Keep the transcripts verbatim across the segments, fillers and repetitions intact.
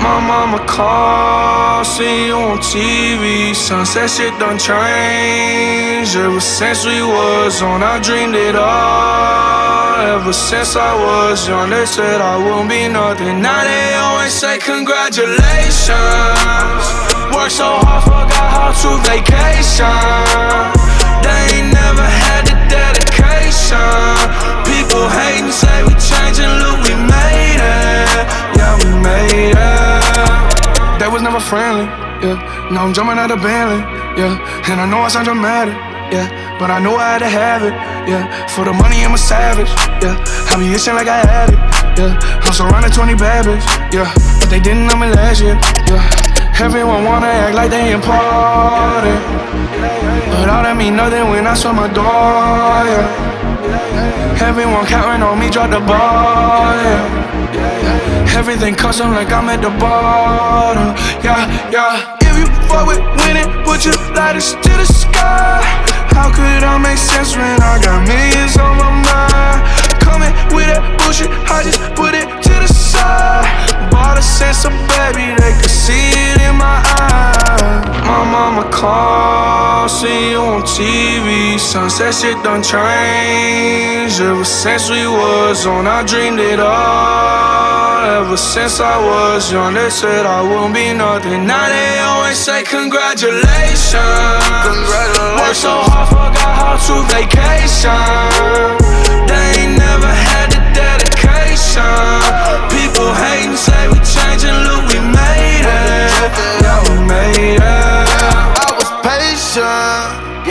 My mama called, see you on T V. Sunset shit done changed. Ever since we was on, I dreamed it all. Ever since I was young, they said I wouldn't be nothing. Now they always say congratulations. Worked so hard, forgot how to vacation. They ain't never had the dedication. People hating, say we changing, look, we made it. Yeah, we made it. They was never friendly, yeah. Now I'm jumping out of Bentley, yeah. And I know I sound dramatic, yeah. But I know I had to have it, yeah. For the money, I'm a savage, yeah. I be itching like I had it, yeah. I'm surrounded twenty bad bitches, yeah. But they didn't know me last year, yeah. Everyone wanna act like they important, but all that mean nothing when I saw my door, yeah. Everyone counting on me, drop the ball, yeah. Everything custom like I'm at the bottom, yeah, yeah. If you fuck with winning, put your lighters to the sky. How could I make sense when I got millions on my mind? Coming with that bullshit, I just put it to the side. Bought a sense of baby, they could see it in my eyes. My mama called, see you on T V. Sunset shit done changed. Ever since we was on, I dreamed it all. Ever since I was young, they said I wouldn't be nothing. Now they always say congratulations. Congratulations. Worked so hard, forgot how to vacation. They ain't never had the dedication. People hating, say we changing, look, we made it. Yeah, we made it. I was patient,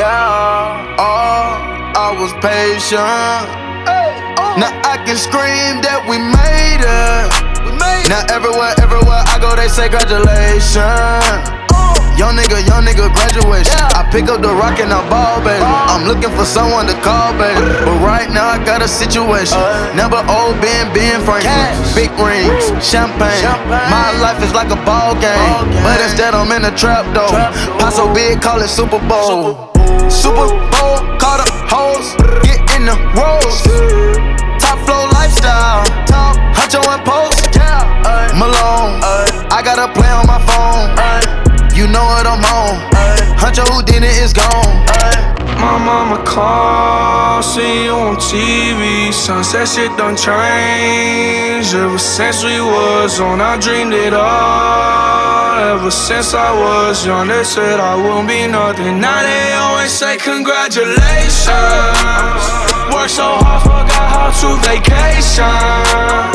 yeah. Oh, I was patient. Now I can scream that we made it. Now everywhere, everywhere I go, they say congratulations. Young nigga, young nigga, graduation. I pick up the rock and I ball, baby. I'm looking for someone to call, baby. But right now I got a situation. Never old Ben, Ben Franklin. Big rings, champagne. My life is like a ball game, but instead I'm in a trap though. Pot so big, call it Super Bowl. Super Bowl, call the hoes, get in the rolls. Top flow lifestyle, top Huncho and Post. Malone, I got a play on my phone. You know what I'm on. Huncho who did it is gone. My mama called, see you on T V. Sunset shit done changed. Ever since we was on, I dreamed it all. Ever since I was young, they said I wouldn't be nothing. Now they always say congratulations. Worked so hard, forgot how to vacation.